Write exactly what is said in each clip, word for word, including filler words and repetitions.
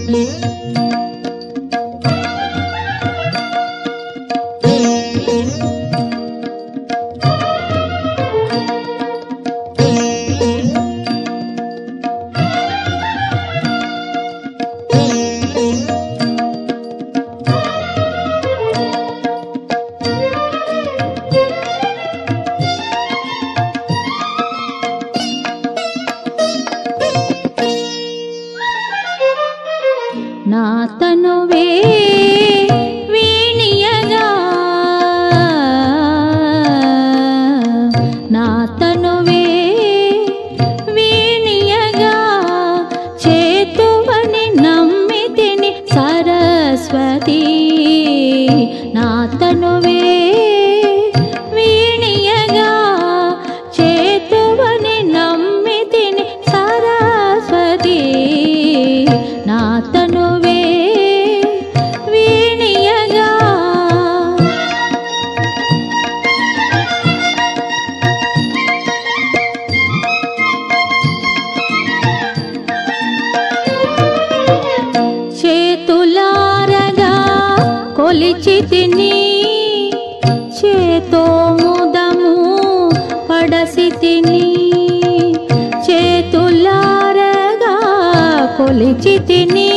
నా తనువే వీణియగా నా తనువే వీణియగా చేతువని నమ్మితిని సరస్వతి నా తనువే వీణియగా చేతువని నమ్మితిని సరస్వతి నా తనువే వీణియగా చేతులారగా కొలిచితిని చేతో ముదము పడసితిని చేతులారగా కొలిచితిని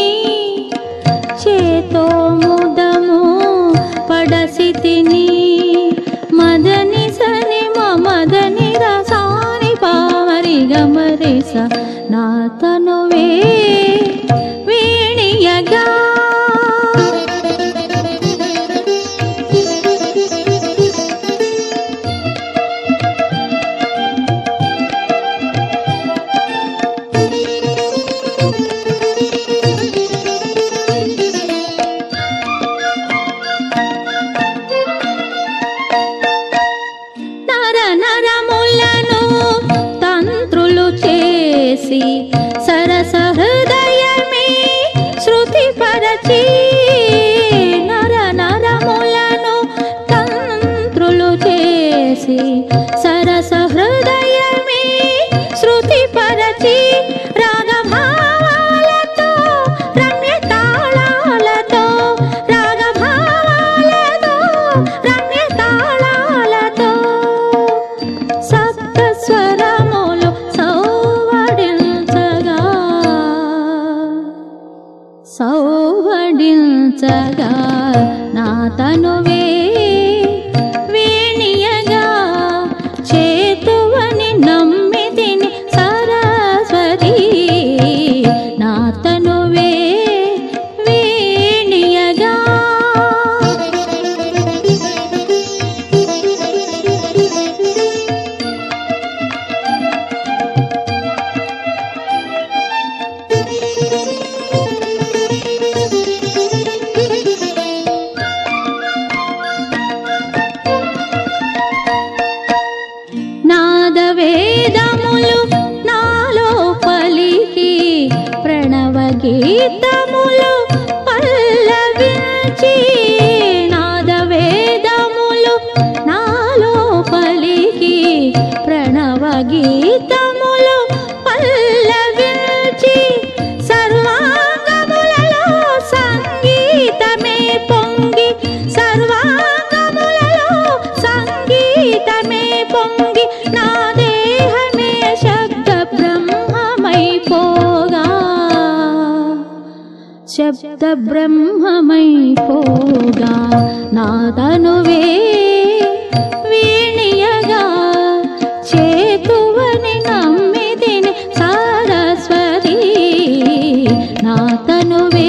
చేతో ముదము పడసితిని మదని సని మదని రసాని పామరి గమరిస నా తనువే వీణియగా నరములను తంత్రులు చేసి సరస హృదయమే శృతి పరచి నర నరములను తంత్రులు చేసి సరస హృదయమే శృతి పరచి రాగభావాలతో రమ్య తాళాలతో రాగభావాలతో రమ్య తాళాలతో సప్త స్వరములు సౌవడించగా సౌవడించగా నా తనువే వీణియగా చేతువని నమ్మితిని సరస్వతి నా తనువే వీణియగా నాదవేదములు నాలో పలికి ప్రణవ గీతములు పల్లవించి నాదవేదములు నాలో పలికి ప్రణవ గీతములు పల్లవించి సర్వాంగములలో సంగీతమే పొంగి సర్వాంగములలో సంగీతమే పొంగి నా దేహమే శబ్ద బ్రహ్మమైపోగా శబ్ద బ్రహ్మమైపోగా నా తనువే వీణియగా చేతువని నమ్మితిని సరస్వతి నా తనువే